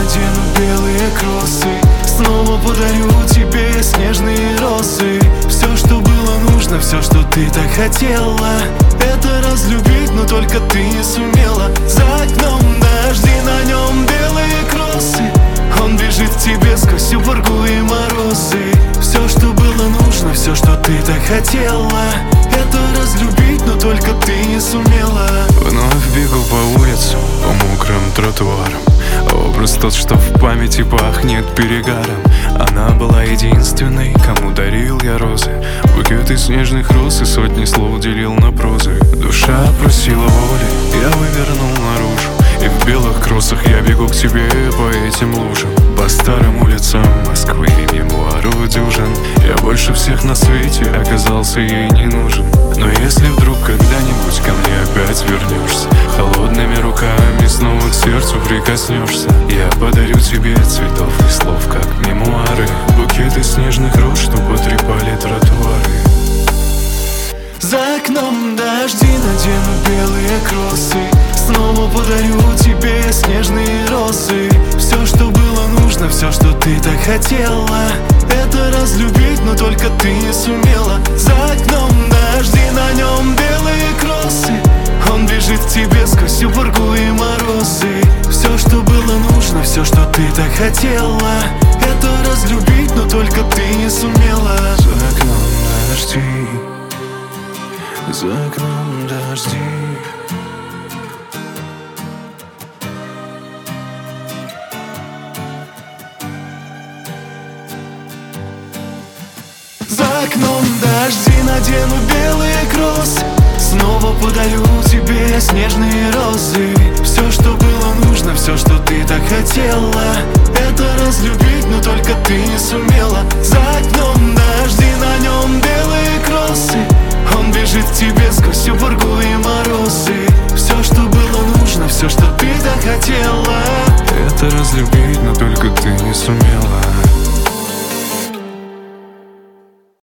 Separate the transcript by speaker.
Speaker 1: надену белые кроссы, снова подарю тебе снежные росы. Все, что было нужно, все, что ты так хотела, это разлюбить, но только ты не сумела. За окном дожди, на нем белые кроссы, он бежит к тебе сквозь всю пургу и морозы. Все, что было нужно, все, что ты так хотела, это разлюбить, но только ты не сумела.
Speaker 2: Вновь бегу по улицам, по мокрым тротуарам. Образ тот, что в памяти пахнет перегаром. Она была единственной, кому дарил я розы, букеты снежных роз и сотни слов делил на прозы. Душа просила воли, я вывернул наружу, и в белых кроссах я бегу к тебе по этим лужам. По старым улицам Москвы мемуару дюжин. Я больше всех на свете оказался ей не нужен. Но если вдруг когда-нибудь ко мне опять вернешься, холодными руками снова к сердцу прикоснешься, я подарю тебе цветов и слов, как мемуары, букеты снежных роз, что потрепали тротуары.
Speaker 1: За окном дожди, надену белые кроссы, снова подарю тебе снежные росы. Все, что было нужно, все, что ты так хотела, это разлюбить, но только ты не сумела. За окном дожди, на нем белые кроссы, он бежит к тебе сквозь всю пургу и морозы. Все, что было нужно, все, что ты так хотела, это разлюбить, но только ты не сумела.
Speaker 2: За окном дожди, за окном дожди.
Speaker 1: За окном дожди, надену белые кроссы, снова подарю тебе снежные розы. Все, что было нужно, все, что ты так хотела, это разлюбить, но только ты не сумела. За окном дожди, на нем белые кроссы, он бежит к тебе сквозь всю пургу и морозы. Все, что было нужно, все, что ты так хотела,
Speaker 2: это разлюбить, но только ты не сумела.